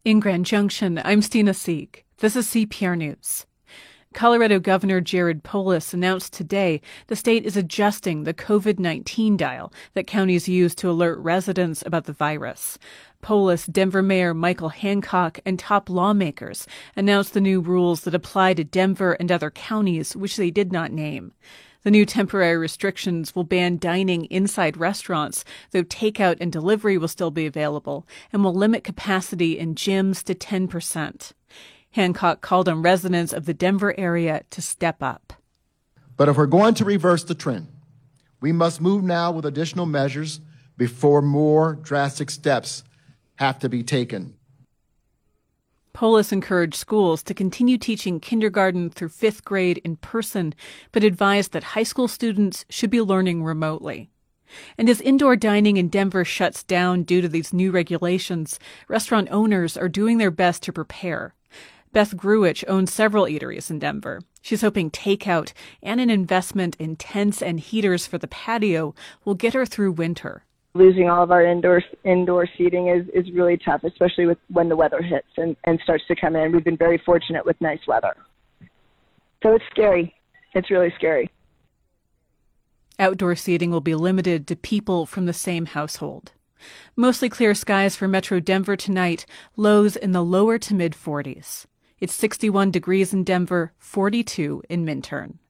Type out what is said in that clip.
In Grand Junction, I'm Stina Sieg. This is CPR News. Colorado Governor Jared Polis announced today the state is adjusting the COVID-19 dial that counties use to alert residents about the virus. Polis, Denver Mayor Michael Hancock, and top lawmakers announced the new rules that apply to Denver and other counties, which they did not name. The new temporary restrictions will ban dining inside restaurants, though takeout and delivery will still be available, and will limit capacity in gyms to 10%. Hancock called on residents of the Denver area to step up. But if we're going to reverse the trend, we must move now with additional measures before more drastic steps have to be taken. Polis encouraged schools to continue teaching kindergarten through 5th grade in person, but advised that high school students should be learning remotely. And as indoor dining in Denver shuts down due to these new regulations, restaurant owners are doing their best to prepare. Beth Gruich owns several eateries in Denver. She's hoping takeout and an investment in tents and heaters for the patio will get her through winter. Losing all of our indoor seating is really tough, especially when the weather hits and starts to come in. We've been very fortunate with nice weather. So it's scary. It's really scary. Outdoor seating will be limited to people from the same household. Mostly clear skies for Metro Denver tonight, lows in the lower to mid 40s. It's 61 degrees in Denver, 42 in Minturn.